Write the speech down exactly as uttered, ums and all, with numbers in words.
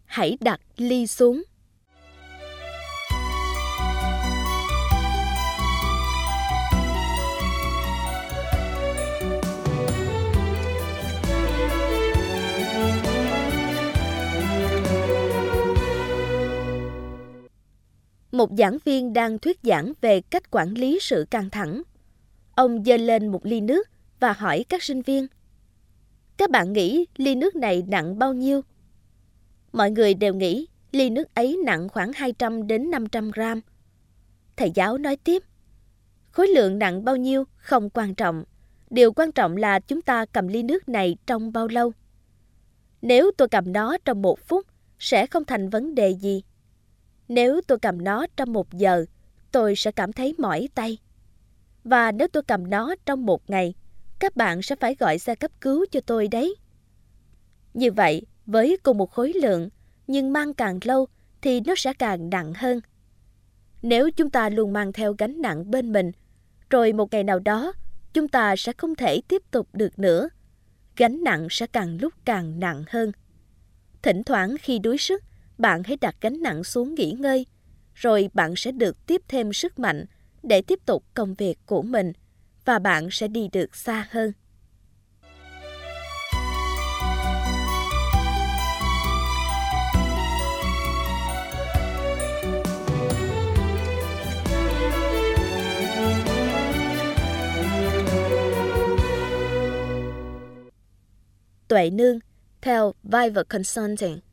hãy đặt ly xuống. Một giảng viên đang thuyết giảng về cách quản lý sự căng thẳng. Ông giơ lên một ly nước và hỏi các sinh viên: các bạn nghĩ ly nước này nặng bao nhiêu? Mọi người đều nghĩ ly nước ấy nặng khoảng hai trăm đến năm trăm gram. Thầy giáo nói tiếp: khối lượng nặng bao nhiêu không quan trọng. Điều quan trọng là chúng ta cầm ly nước này trong bao lâu. Nếu tôi cầm nó trong một phút, sẽ không thành vấn đề gì. Nếu tôi cầm nó trong một giờ, tôi sẽ cảm thấy mỏi tay. Và nếu tôi cầm nó trong một ngày, các bạn sẽ phải gọi xe cấp cứu cho tôi đấy. Như vậy, với cùng một khối lượng, nhưng mang càng lâu thì nó sẽ càng nặng hơn. Nếu chúng ta luôn mang theo gánh nặng bên mình, rồi một ngày nào đó, chúng ta sẽ không thể tiếp tục được nữa. Gánh nặng sẽ càng lúc càng nặng hơn. Thỉnh thoảng khi đuối sức, bạn hãy đặt gánh nặng xuống nghỉ ngơi, rồi bạn sẽ được tiếp thêm sức mạnh để tiếp tục công việc của mình, và bạn sẽ đi được xa hơn. Tuệ Nương theo Viver Consulting.